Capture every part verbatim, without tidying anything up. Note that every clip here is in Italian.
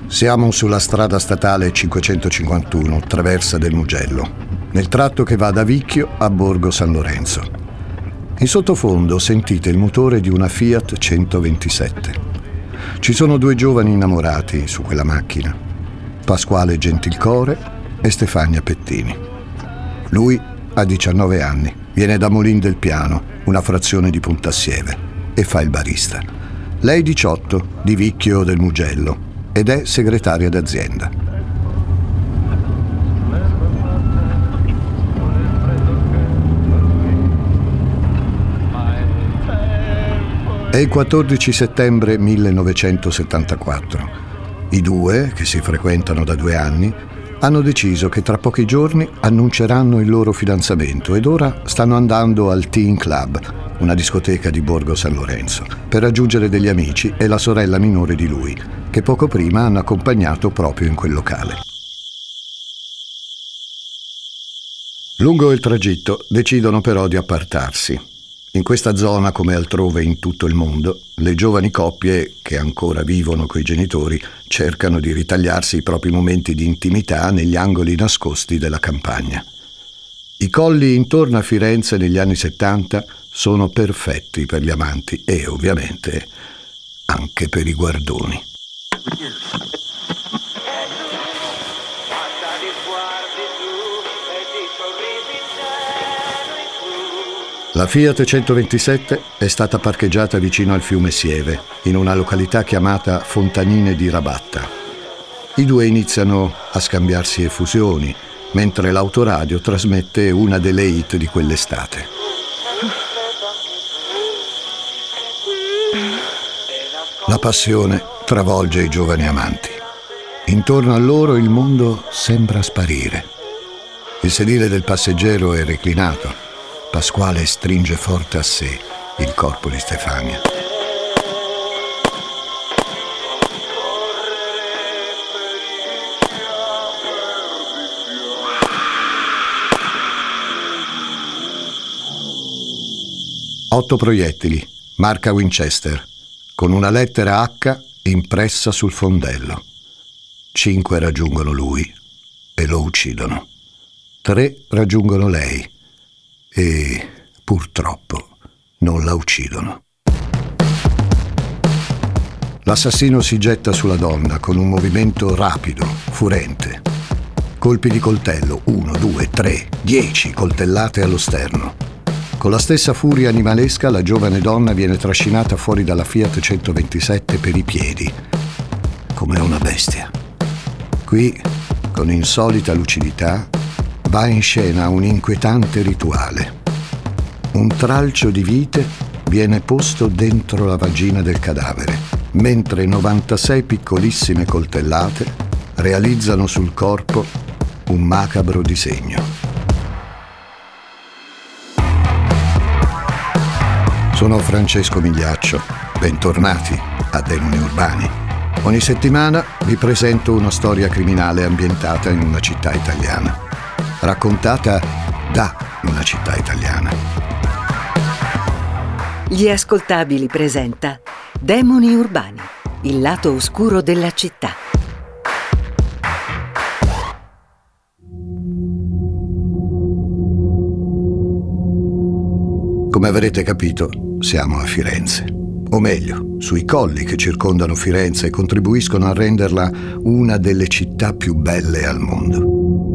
Siamo sulla strada statale cinquecentocinquantuno, traversa del Mugello, nel tratto che va da Vicchio a Borgo San Lorenzo. In sottofondo sentite il motore di una Fiat centoventisette. Ci sono due giovani innamorati su quella macchina, Pasquale Gentilcore e Stefania Pettini. Lui ha diciannove anni, viene da Molin del Piano, una frazione di Puntassieve, e fa il barista. Lei diciotto, di Vicchio del Mugello, ed è segretaria d'azienda. È il quattordici settembre millenovecentosettantaquattro. I due, che si frequentano da due anni, hanno deciso che tra pochi giorni annunceranno il loro fidanzamento ed ora stanno andando al Teen Club, una discoteca di Borgo San Lorenzo, per raggiungere degli amici e la sorella minore di lui, che poco prima hanno accompagnato proprio in quel locale. Lungo il tragitto decidono però di appartarsi. In questa zona, come altrove in tutto il mondo, le giovani coppie che ancora vivono coi genitori cercano di ritagliarsi i propri momenti di intimità negli angoli nascosti della campagna. I colli intorno a Firenze negli anni settanta sono perfetti per gli amanti e, ovviamente, anche per i guardoni. La Fiat centoventisette è stata parcheggiata vicino al fiume Sieve, in una località chiamata Fontanine di Rabatta. I due iniziano a scambiarsi effusioni, mentre l'autoradio trasmette una delle hit di quell'estate. La passione travolge i giovani amanti. Intorno a loro il mondo sembra sparire. Il sedile del passeggero è reclinato. Pasquale stringe forte a sé il corpo di Stefania. Otto proiettili, marca Winchester, con una lettera H impressa sul fondello. Cinque raggiungono lui e lo uccidono. Tre raggiungono lei e, purtroppo, non la uccidono. L'assassino si getta sulla donna con un movimento rapido, furente. Colpi di coltello, uno, due, tre, dieci coltellate allo sterno. Con la stessa furia animalesca la giovane donna viene trascinata fuori dalla Fiat centoventisette per i piedi, come una bestia. Qui, con insolita lucidità, va in scena un inquietante rituale. Un tralcio di vite viene posto dentro la vagina del cadavere, mentre novantasei piccolissime coltellate realizzano sul corpo un macabro disegno. Sono Francesco Migliaccio, bentornati a Demoni Urbani. Ogni settimana vi presento una storia criminale ambientata in una città italiana, raccontata da una città italiana. Gli Ascoltabili presenta Demoni Urbani, il lato oscuro della città. Come avrete capito, siamo a Firenze, o meglio, sui colli che circondano Firenze e contribuiscono a renderla una delle città più belle al mondo.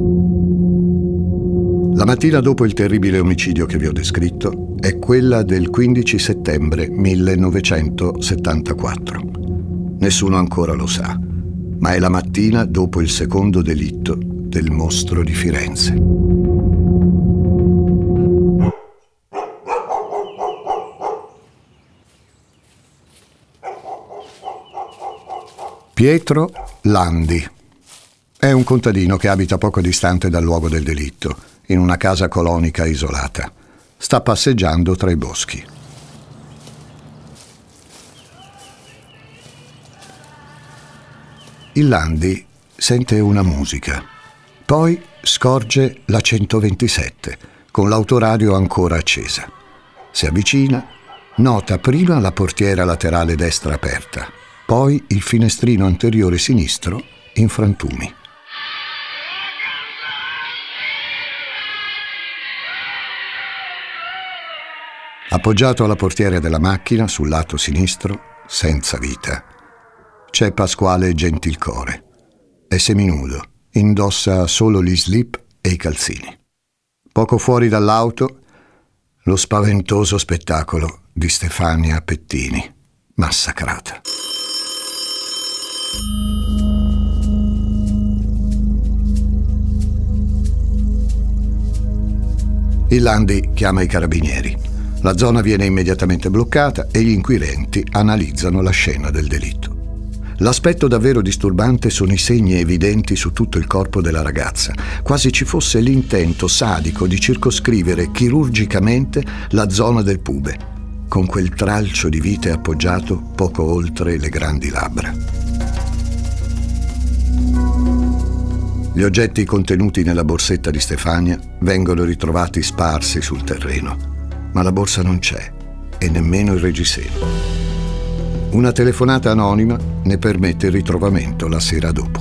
La mattina dopo il terribile omicidio che vi ho descritto è quella del quindici settembre millenovecentosettantaquattro. Nessuno ancora lo sa, ma è la mattina dopo il secondo delitto del mostro di Firenze. Pietro Landi è un contadino che abita poco distante dal luogo del delitto, in una casa colonica isolata. Sta passeggiando tra i boschi. Il Landi sente una musica, poi scorge la centoventisette, con l'autoradio ancora accesa. Si avvicina, nota prima la portiera laterale destra aperta, poi il finestrino anteriore sinistro in frantumi. Appoggiato alla portiera della macchina, sul lato sinistro, senza vita, c'è Pasquale Gentilcore. È seminudo, indossa solo gli slip e i calzini. Poco fuori dall'auto, lo spaventoso spettacolo di Stefania Pettini, massacrata. Il Landi chiama i carabinieri. La zona viene immediatamente bloccata e gli inquirenti analizzano la scena del delitto. L'aspetto davvero disturbante sono i segni evidenti su tutto il corpo della ragazza, quasi ci fosse l'intento sadico di circoscrivere chirurgicamente la zona del pube, con quel tralcio di vite appoggiato poco oltre le grandi labbra. Gli oggetti contenuti nella borsetta di Stefania vengono ritrovati sparsi sul terreno, ma la borsa non c'è e nemmeno il reggiseno. Una telefonata anonima ne permette il ritrovamento la sera dopo.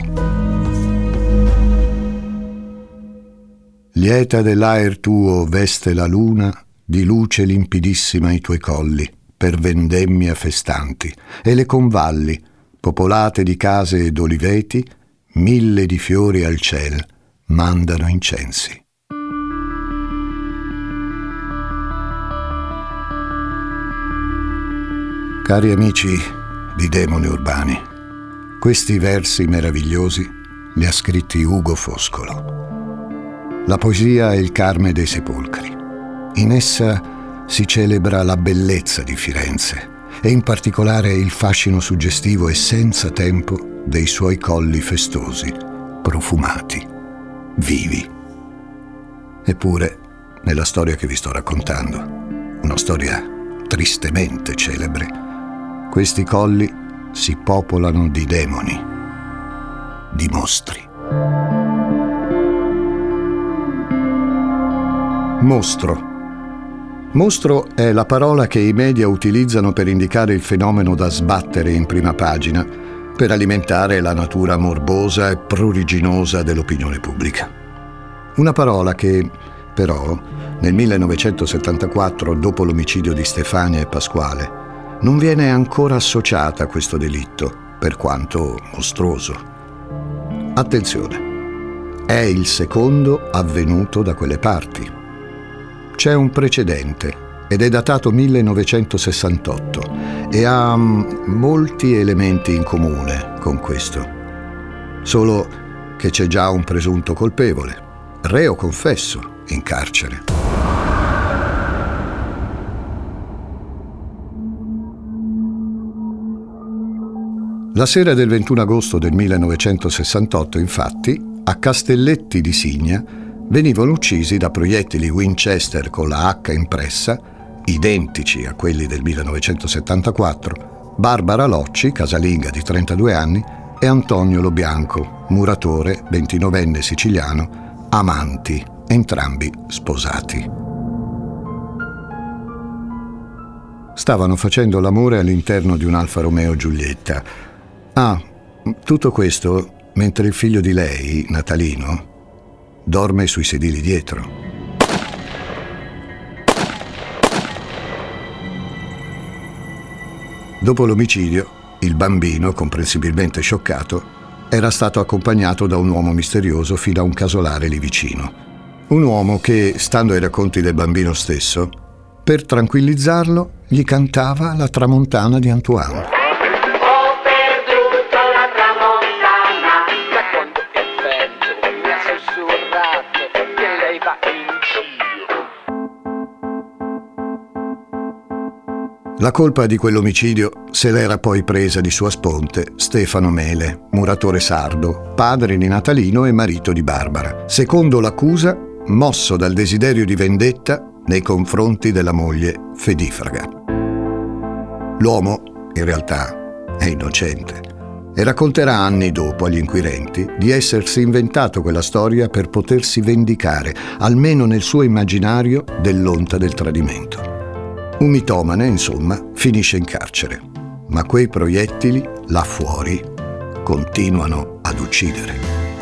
Lieta dell'aer tuo veste la luna, di luce limpidissima i tuoi colli, per vendemmia festanti, e le convalli, popolate di case ed oliveti, mille di fiori al ciel, mandano incensi. Cari amici di Demoni Urbani, questi versi meravigliosi li ha scritti Ugo Foscolo. La poesia è il Carme dei Sepolcri. In essa si celebra la bellezza di Firenze e in particolare il fascino suggestivo e senza tempo dei suoi colli festosi, profumati, vivi. Eppure, nella storia che vi sto raccontando, una storia tristemente celebre, questi colli si popolano di demoni, di mostri. Mostro. Mostro è la parola che i media utilizzano per indicare il fenomeno da sbattere in prima pagina, per alimentare la natura morbosa e pruriginosa dell'opinione pubblica. Una parola che, però, nel millenovecentosettantaquattro, dopo l'omicidio di Stefania e Pasquale, non viene ancora associata a questo delitto, per quanto mostruoso. Attenzione, è il secondo avvenuto da quelle parti. C'è un precedente ed è datato millenovecentosessantotto e ha molti elementi in comune con questo. Solo che c'è già un presunto colpevole, reo confesso, in carcere. La sera del ventuno agosto del millenovecentosessantotto, infatti, a Castelletti di Signa venivano uccisi da proiettili Winchester con la H impressa, identici a quelli del millenovecentosettantaquattro, Barbara Locci, casalinga di trentadue anni, e Antonio Lobianco, muratore, ventinovenne siciliano, amanti, entrambi sposati. Stavano facendo l'amore all'interno di un Alfa Romeo Giulietta. Ah, tutto questo mentre il figlio di lei, Natalino, dorme sui sedili dietro. Dopo l'omicidio, il bambino, comprensibilmente scioccato, era stato accompagnato da un uomo misterioso fino a un casolare lì vicino. Un uomo che, stando ai racconti del bambino stesso, per tranquillizzarlo, gli cantava la tramontana di Antoine. La colpa di quell'omicidio se l'era poi presa di sua sponte Stefano Mele, muratore sardo, padre di Natalino e marito di Barbara, secondo l'accusa mosso dal desiderio di vendetta nei confronti della moglie fedifraga. L'uomo, in realtà, è innocente e racconterà anni dopo agli inquirenti di essersi inventato quella storia per potersi vendicare, almeno nel suo immaginario, dell'onta del tradimento. Un mitomane, insomma, finisce in carcere, ma quei proiettili là fuori continuano ad uccidere.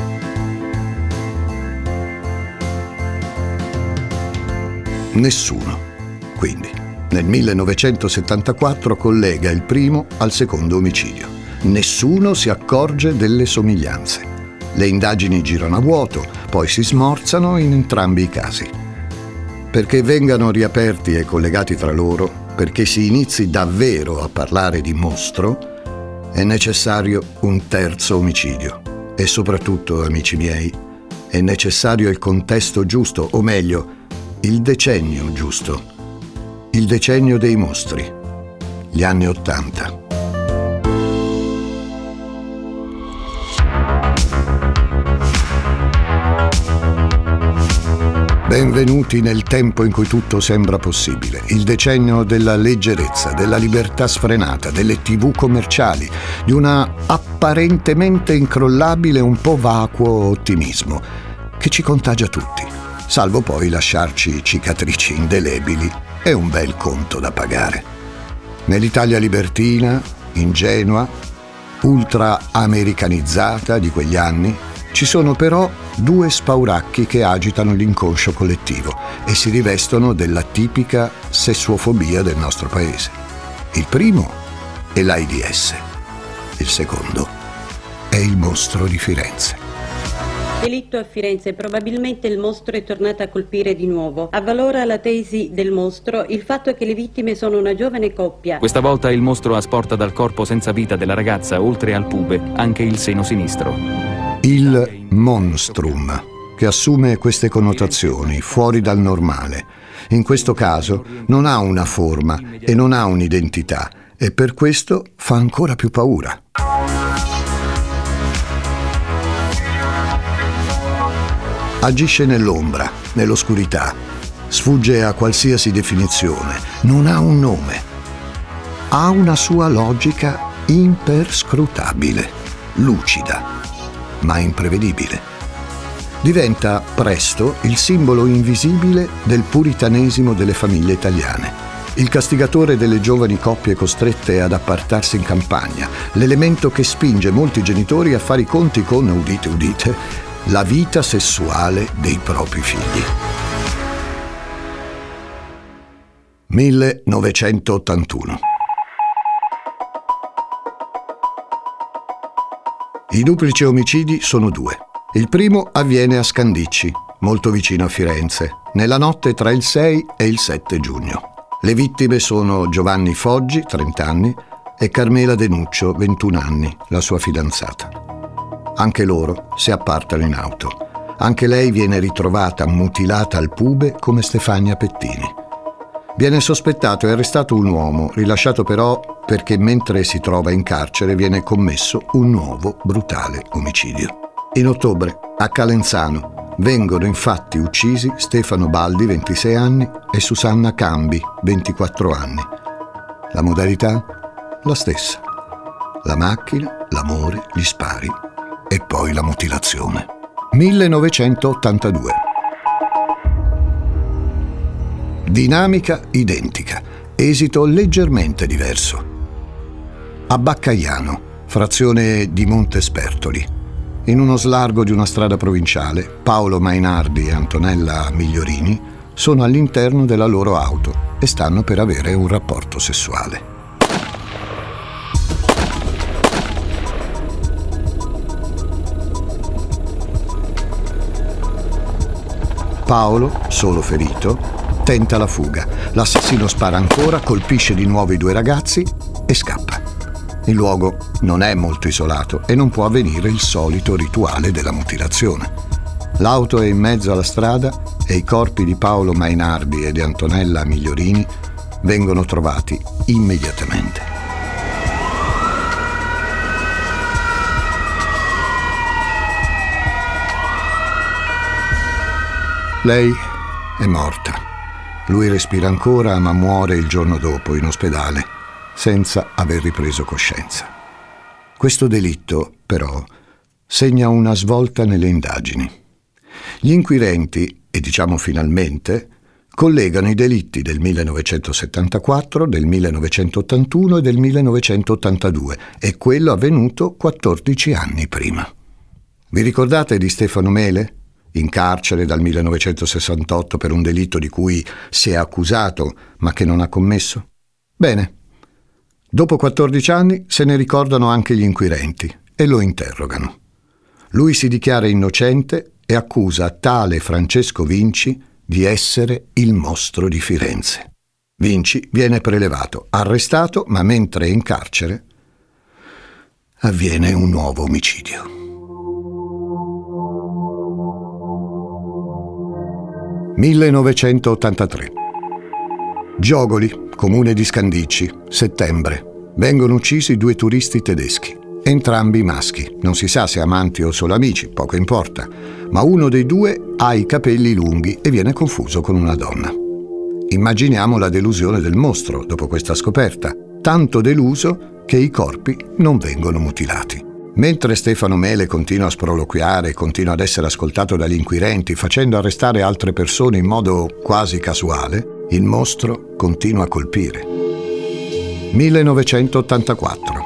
Nessuno, quindi, nel millenovecentosettantaquattro collega il primo al secondo omicidio. Nessuno si accorge delle somiglianze. Le indagini girano a vuoto, poi si smorzano in entrambi i casi. Perché vengano riaperti e collegati tra loro, perché si inizi davvero a parlare di mostro, è necessario un terzo omicidio. E soprattutto, amici miei, è necessario il contesto giusto, o meglio, il decennio giusto. Il decennio dei mostri. Gli anni Ottanta. Benvenuti nel tempo in cui tutto sembra possibile, il decennio della leggerezza, della libertà sfrenata, delle tivù commerciali, di una apparentemente incrollabile, un po' vacuo ottimismo che ci contagia tutti, salvo poi lasciarci cicatrici indelebili e un bel conto da pagare. Nell'Italia libertina, ingenua, ultra-americanizzata di quegli anni, ci sono però due spauracchi che agitano l'inconscio collettivo e si rivestono della tipica sessuofobia del nostro paese. Il primo è l'AIDS, il secondo è il mostro di Firenze. Delitto a Firenze, probabilmente il mostro è tornato a colpire di nuovo. Avvalora la tesi del mostro il fatto che le vittime sono una giovane coppia. Questa volta il mostro asporta dal corpo senza vita della ragazza, oltre al pube, anche il seno sinistro. Il monstrum, che assume queste connotazioni fuori dal normale. In questo caso non ha una forma e non ha un'identità e per questo fa ancora più paura. Agisce nell'ombra, nell'oscurità, sfugge a qualsiasi definizione, non ha un nome. Ha una sua logica imperscrutabile, lucida, ma imprevedibile. Diventa presto il simbolo invisibile del puritanesimo delle famiglie italiane, il castigatore delle giovani coppie costrette ad appartarsi in campagna, l'elemento che spinge molti genitori a fare i conti con, udite udite, la vita sessuale dei propri figli. millenovecentottantuno. I duplici omicidi sono due. Il primo avviene a Scandicci, molto vicino a Firenze, nella notte tra il sei e il sette giugno. Le vittime sono Giovanni Foggi, trenta anni, e Carmela Denuccio, ventuno anni, la sua fidanzata. Anche loro si appartano in auto. Anche lei viene ritrovata mutilata al pube come Stefania Pettini. Viene sospettato e arrestato un uomo, rilasciato però perché mentre si trova in carcere viene commesso un nuovo brutale omicidio. In ottobre, a Calenzano, vengono infatti uccisi Stefano Baldi, ventisei anni, e Susanna Cambi, ventiquattro anni. La modalità? La stessa. La macchina, l'amore, gli spari e poi la mutilazione. millenovecentottantadue. Dinamica identica, esito leggermente diverso. A Baccaiano, frazione di Montespertoli, in uno slargo di una strada provinciale, Paolo Mainardi e Antonella Migliorini sono all'interno della loro auto e stanno per avere un rapporto sessuale. Paolo, solo ferito, tenta la fuga. L'assassino spara ancora, colpisce di nuovo i due ragazzi e scappa. Il luogo non è molto isolato e non può avvenire il solito rituale della mutilazione. L'auto è in mezzo alla strada e i corpi di Paolo Mainardi e di Antonella Migliorini vengono trovati immediatamente. Lei è morta. Lui respira ancora, ma muore il giorno dopo in ospedale, senza aver ripreso coscienza. Questo delitto, però, segna una svolta nelle indagini. Gli inquirenti, e diciamo finalmente, collegano i delitti del millenovecentosettantaquattro, del millenovecentottantuno e del millenovecentottantadue e quello avvenuto quattordici anni prima. Vi ricordate di Stefano Mele? In carcere dal millenovecentosessantotto per un delitto di cui si è accusato ma che non ha commesso? Bene, dopo quattordici anni se ne ricordano anche gli inquirenti e lo interrogano. Lui si dichiara innocente e accusa tale Francesco Vinci di essere il mostro di Firenze. Vinci viene prelevato, arrestato, ma mentre è in carcere avviene un nuovo omicidio. millenovecentottantatré. Giogoli, comune di Scandicci, settembre. Vengono uccisi due turisti tedeschi, entrambi maschi. Non si sa se amanti o solo amici, poco importa, ma uno dei due ha i capelli lunghi e viene confuso con una donna. Immaginiamo la delusione del mostro dopo questa scoperta, tanto deluso che i corpi non vengono mutilati. Mentre Stefano Mele continua a sproloquiare e continua ad essere ascoltato dagli inquirenti, facendo arrestare altre persone in modo quasi casuale, il mostro continua a colpire. millenovecentottantaquattro.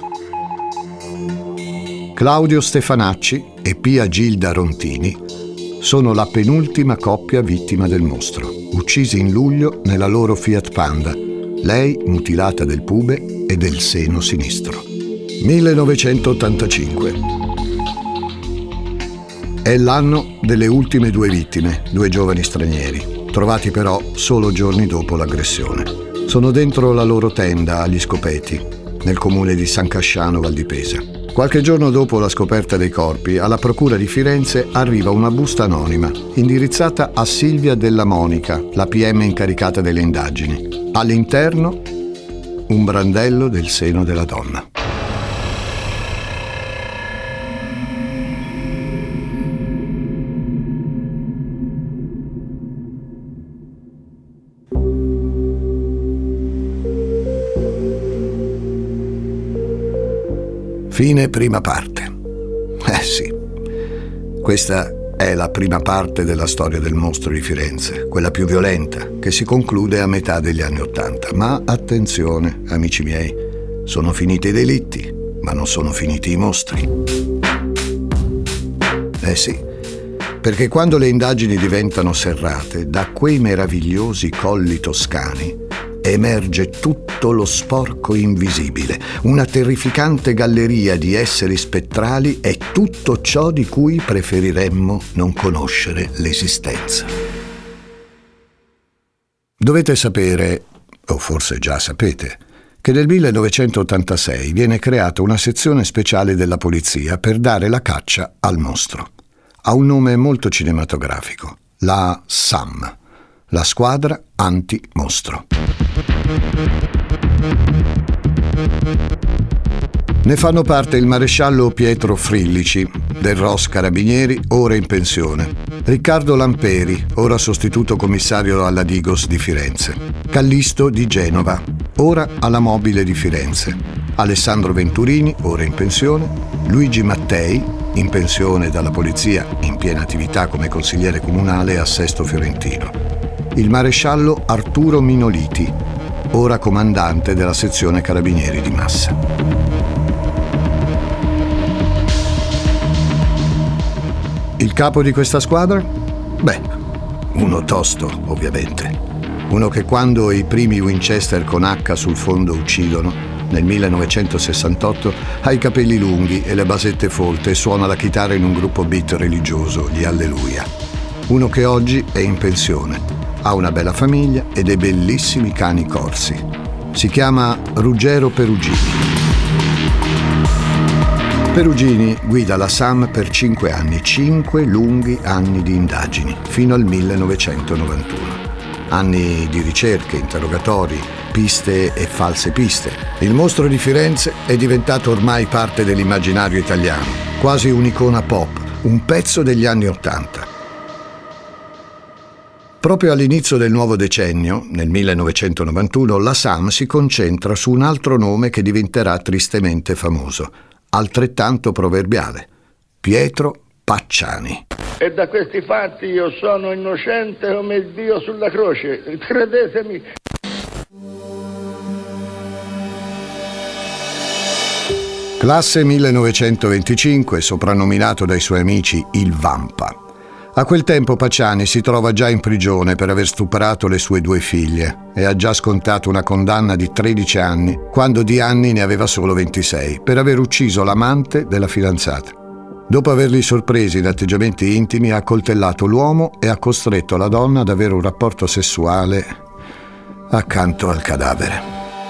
Claudio Stefanacci e Pia Gilda Rontini sono la penultima coppia vittima del mostro, uccisi in luglio nella loro Fiat Panda, lei mutilata del pube e del seno sinistro. millenovecentottantacinque. È l'anno delle ultime due vittime, due giovani stranieri, trovati però solo giorni dopo l'aggressione. Sono dentro la loro tenda agli Scopeti, nel comune di San Casciano Val di Pesa. Qualche giorno dopo la scoperta dei corpi, alla Procura di Firenze arriva una busta anonima, indirizzata a Silvia Della Monica, la P M incaricata delle indagini. All'interno, un brandello del seno della donna. Fine prima parte. Eh sì, questa è la prima parte della storia del mostro di Firenze, quella più violenta, che si conclude a metà degli anni Ottanta. Ma attenzione, amici miei, sono finiti i delitti, ma non sono finiti i mostri. Eh sì, perché quando le indagini diventano serrate, da quei meravigliosi colli toscani emerge tutto lo sporco invisibile, una terrificante galleria di esseri spettrali e tutto ciò di cui preferiremmo non conoscere l'esistenza. Dovete sapere, o forse già sapete, che nel millenovecentottantasei viene creata una sezione speciale della polizia per dare la caccia al mostro. Ha un nome molto cinematografico, la SAM, la squadra anti-mostro. Ne fanno parte il maresciallo Pietro Frillici, del R O S Carabinieri, ora in pensione, Riccardo Lamperi, ora sostituto commissario alla Digos di Firenze, Callisto di Genova, ora alla Mobile di Firenze, Alessandro Venturini, ora in pensione, Luigi Mattei, in pensione dalla polizia, in piena attività come consigliere comunale a Sesto Fiorentino, il maresciallo Arturo Minoliti, ora comandante della sezione Carabinieri di Massa. Il capo di questa squadra? Beh, uno tosto, ovviamente. Uno che quando i primi Winchester con H sul fondo uccidono, nel millenovecentosessantotto, ha i capelli lunghi e le basette folte e suona la chitarra in un gruppo beat religioso, gli Alleluia. Uno che oggi è in pensione. Ha una bella famiglia e dei bellissimi cani corsi. Si chiama Ruggero Perugini. Perugini guida la SAM per cinque anni, cinque lunghi anni di indagini, fino al millenovecentonovantuno. Anni di ricerche, interrogatori, piste e false piste. Il mostro di Firenze è diventato ormai parte dell'immaginario italiano, quasi un'icona pop, un pezzo degli anni Ottanta. Proprio all'inizio del nuovo decennio, nel millenovecentonovantuno, la SAM si concentra su un altro nome che diventerà tristemente famoso, altrettanto proverbiale: Pietro Pacciani. E da questi fatti io sono innocente come il Dio sulla croce, credetemi. Classe millenovecentoventicinque, soprannominato dai suoi amici il Vampa. A quel tempo Pacciani si trova già in prigione per aver stuprato le sue due figlie e ha già scontato una condanna di tredici anni, quando di anni ne aveva solo ventisei, per aver ucciso l'amante della fidanzata. Dopo averli sorpresi in atteggiamenti intimi, ha accoltellato l'uomo e ha costretto la donna ad avere un rapporto sessuale accanto al cadavere.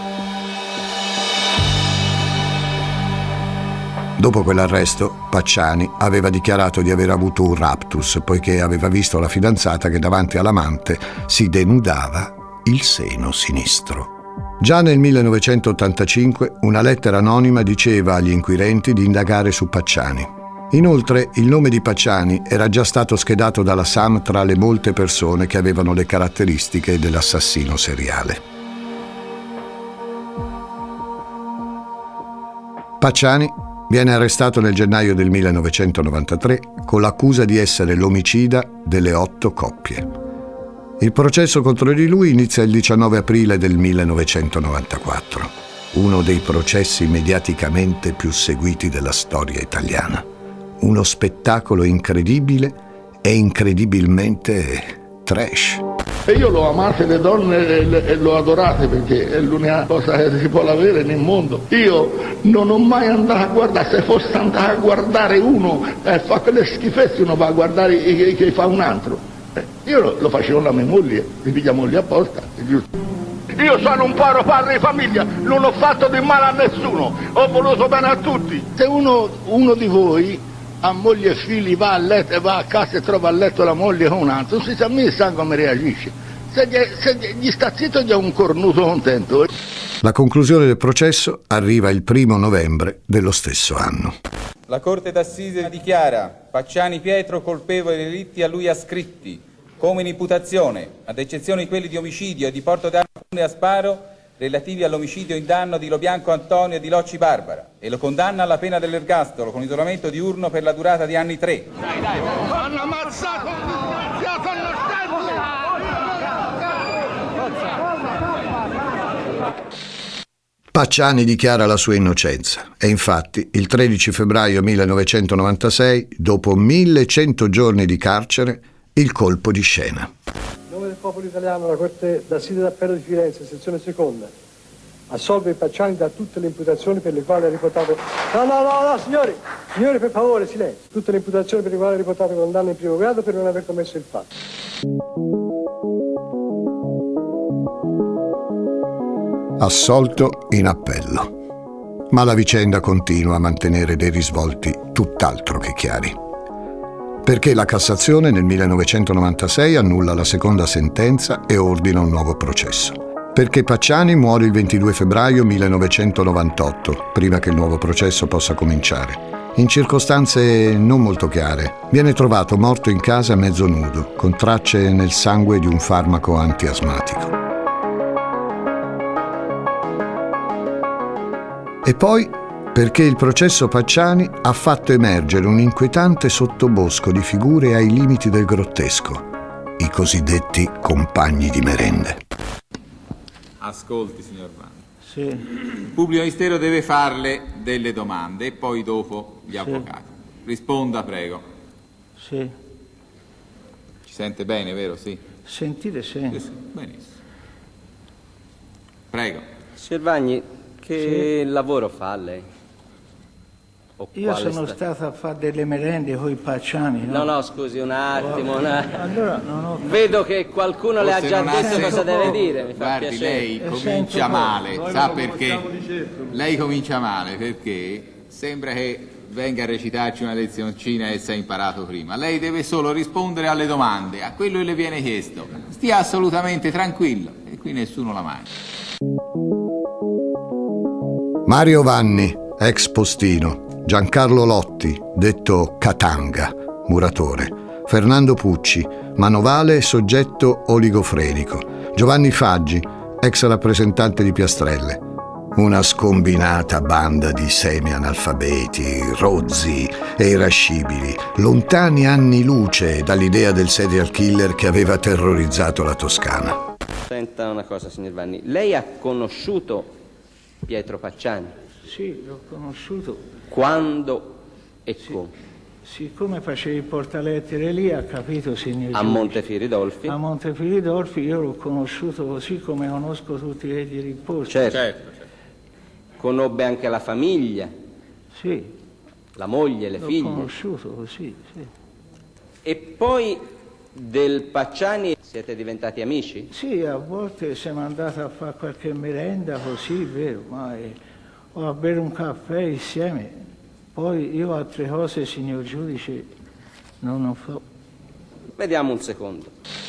Dopo quell'arresto, Pacciani aveva dichiarato di aver avuto un raptus, poiché aveva visto la fidanzata che davanti all'amante si denudava il seno sinistro. Già nel millenovecentottantacinque una lettera anonima diceva agli inquirenti di indagare su Pacciani. Inoltre, il nome di Pacciani era già stato schedato dalla S A M tra le molte persone che avevano le caratteristiche dell'assassino seriale. Pacciani viene arrestato nel gennaio del millenovecentonovantatré con l'accusa di essere l'omicida delle otto coppie. Il processo contro di lui inizia il diciannove aprile del millenovecentonovantaquattro, uno dei processi mediaticamente più seguiti della storia italiana. Uno spettacolo incredibile e incredibilmente trash. E io l'ho amate le donne e l'ho adorate perché è l'unica cosa che si può avere nel mondo. Io non ho mai andato a guardare, se fosse andato a guardare uno e eh, fa quelle schifezze, uno va a guardare che, che fa un altro. Eh, io lo, lo facevo alla mia moglie, mi piglia moglie apposta, è giusto. Io sono un povero padre di famiglia, non ho fatto di male a nessuno, ho voluto bene a tutti. Se uno, uno di voi ha moglie e figli, va a letto, va a casa e trova a letto la moglie con un altro, non si sa mai sa come reagisce. Se gli, se gli sta zitto gli ha un cornuto contento. La conclusione del processo arriva il primo novembre dello stesso anno. La Corte d'Assise dichiara Pacciani Pietro colpevole dei delitti a lui ascritti, come in imputazione, ad eccezione di quelli di omicidio e di porto d'arma comune a sparo, relativi all'omicidio in danno di Lobianco Antonio e di Locci Barbara, e lo condanna alla pena dell'ergastolo con isolamento diurno per la durata di anni tre. Dai, dai, hanno ammazzato un disgraziato innocente! Pacciani dichiara la sua innocenza e infatti il tredici febbraio millenovecentonovantasei, dopo millecento giorni di carcere, il colpo di scena. In nome del popolo italiano, la Corte d'Assise d'Appello di Firenze, sezione seconda, assolve Pacciani da tutte le imputazioni per le quali ha riportato... No, no, no, no, signori! Signori, per favore, silenzio! Tutte le imputazioni per le quali ha riportato condanna in primo grado per non aver commesso il fatto. Assolto in appello. Ma la vicenda continua a mantenere dei risvolti tutt'altro che chiari. Perché la Cassazione nel millenovecentonovantasei annulla la seconda sentenza e ordina un nuovo processo. Perché Pacciani muore il ventidue febbraio millenovecentonovantotto, prima che il nuovo processo possa cominciare. In circostanze non molto chiare, viene trovato morto in casa mezzo nudo, con tracce nel sangue di un farmaco antiasmatico. E poi perché il processo Pacciani ha fatto emergere un inquietante sottobosco di figure ai limiti del grottesco, i cosiddetti compagni di merende. Ascolti, signor Vanni. Sì. Il pubblico ministero deve farle delle domande e poi dopo gli avvocati. Risponda, prego. Sì. Ci sente bene, vero? Sì. Sentite, sì. Sì, sì. Benissimo. Prego. Signor Vagni, che Sì. lavoro fa lei? O Io sono sta... stato a fare delle merende con i Pacciani, no? No, no, scusi un attimo. Una... Allora, non ho... Vedo che qualcuno le ha Forse già non ha detto senso. cosa deve dire, mi fa Guardi, piacere. lei Eh, comincia sento male, poco. sa perché? Lei comincia male perché sembra che venga a recitarci una lezioncina e si è imparato prima. Lei deve solo rispondere alle domande, a quello che le viene chiesto. Stia assolutamente tranquillo e qui nessuno la mangia. Mario Vanni, ex postino, Giancarlo Lotti, detto Catanga, muratore, Fernando Pucci, manovale e soggetto oligofrenico, Giovanni Faggi, ex rappresentante di Piastrelle, Una scombinata banda di semi-analfabeti, rozzi e irascibili, lontani anni luce dall'idea del serial killer che aveva terrorizzato la Toscana. Senta una cosa, signor Vanni, lei ha conosciuto Pietro Pacciani? Sì, l'ho conosciuto. Quando e sì. come? Siccome facevi il portalettere lì, ha capito, signor A Montefiridolfi? A Montefiridolfi io l'ho conosciuto così come conosco tutti i di riposo. Certo. certo. Conobbe anche la famiglia? Sì. La moglie, le l'ho figlie? L'ho conosciuto così, sì. E poi del Pacciani siete diventati amici? Sì, a volte siamo andati a fare qualche merenda così, vero, ma eh, o a bere un caffè insieme. Poi io altre cose, signor giudice, non lo so. Vediamo un secondo.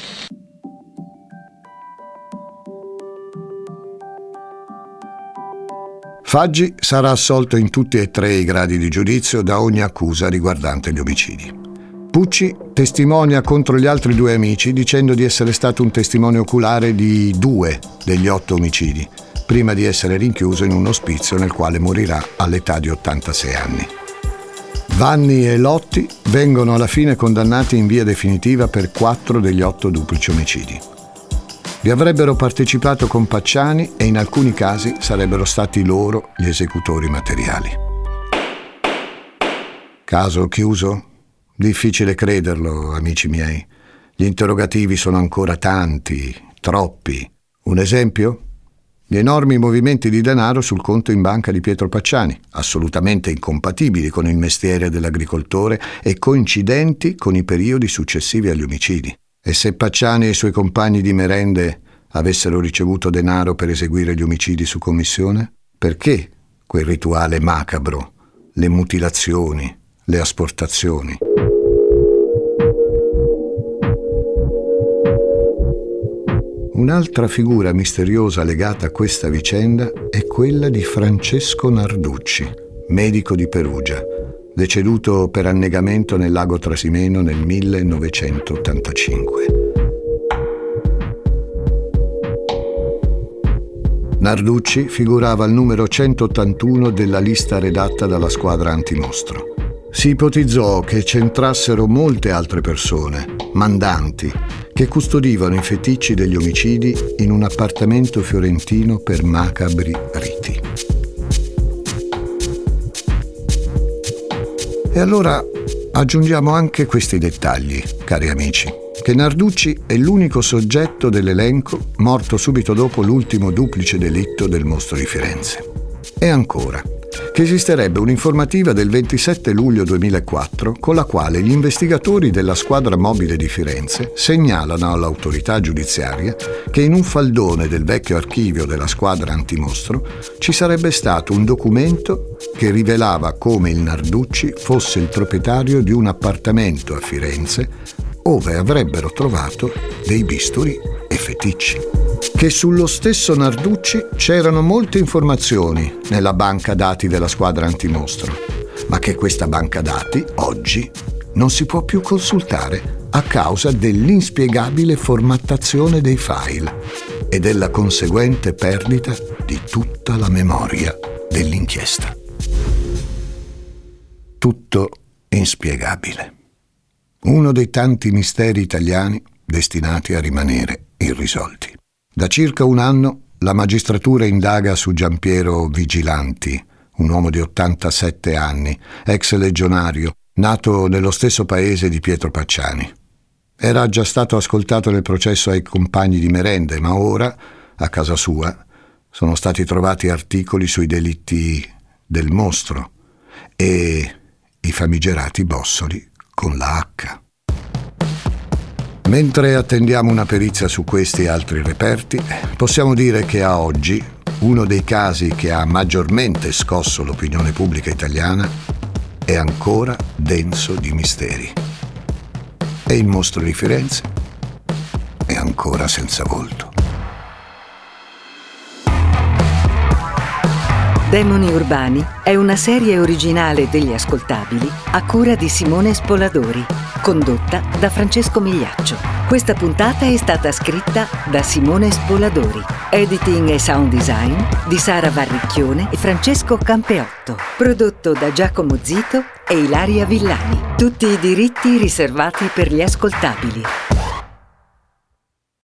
Faggi sarà assolto in tutti e tre i gradi di giudizio da ogni accusa riguardante gli omicidi. Pucci testimonia contro gli altri due amici dicendo di essere stato un testimone oculare di due degli otto omicidi, prima di essere rinchiuso in un ospizio nel quale morirà all'età di ottantasei anni. Vanni e Lotti vengono alla fine condannati in via definitiva per quattro degli otto duplici omicidi. Vi avrebbero partecipato con Pacciani e in alcuni casi sarebbero stati loro gli esecutori materiali. Caso chiuso? Difficile crederlo, amici miei. Gli interrogativi sono ancora tanti, troppi. Un esempio? Gli enormi movimenti di denaro sul conto in banca di Pietro Pacciani, assolutamente incompatibili con il mestiere dell'agricoltore e coincidenti con i periodi successivi agli omicidi. E se Pacciani e i suoi compagni di merende avessero ricevuto denaro per eseguire gli omicidi su commissione? Perché quel rituale macabro, le mutilazioni, le asportazioni? Un'altra figura misteriosa legata a questa vicenda è quella di Francesco Narducci, medico di Perugia, deceduto per annegamento nel lago Trasimeno nel millenovecentottantacinque. Narducci figurava al numero centottantuno della lista redatta dalla squadra antimostro. Si ipotizzò che c'entrassero molte altre persone, mandanti, che custodivano i feticci degli omicidi in un appartamento fiorentino per macabri riti. E allora aggiungiamo anche questi dettagli, cari amici, che Narducci è l'unico soggetto dell'elenco morto subito dopo l'ultimo duplice delitto del mostro di Firenze. E ancora, che esisterebbe un'informativa del ventisette luglio duemilaquattro con la quale gli investigatori della squadra mobile di Firenze segnalano all'autorità giudiziaria che in un faldone del vecchio archivio della squadra antimostro ci sarebbe stato un documento che rivelava come il Narducci fosse il proprietario di un appartamento a Firenze ove avrebbero trovato dei bisturi e feticci. Che sullo stesso Narducci c'erano molte informazioni nella banca dati della squadra antimostro, ma che questa banca dati oggi non si può più consultare a causa dell'inspiegabile formattazione dei file e della conseguente perdita di tutta la memoria dell'inchiesta. Tutto inspiegabile. Uno dei tanti misteri italiani destinati a rimanere irrisolti. Da circa un anno la magistratura indaga su Giampiero Vigilanti, un uomo di ottantasette anni, ex legionario, nato nello stesso paese di Pietro Pacciani. Era già stato ascoltato nel processo ai compagni di merende, ma ora, a casa sua, sono stati trovati articoli sui delitti del mostro e i famigerati bossoli con la H. Mentre attendiamo una perizia su questi e altri reperti, possiamo dire che a oggi uno dei casi che ha maggiormente scosso l'opinione pubblica italiana è ancora denso di misteri. E il mostro di Firenze è ancora senza volto. Demoni Urbani è una serie originale degli Ascoltabili a cura di Simone Spoladori, condotta da Francesco Migliaccio. Questa puntata è stata scritta da Simone Spoladori. Editing e sound design di Sara Varricchione e Francesco Campeotto. Prodotto da Giacomo Zito e Ilaria Villani. Tutti i diritti riservati per gli ascoltabili.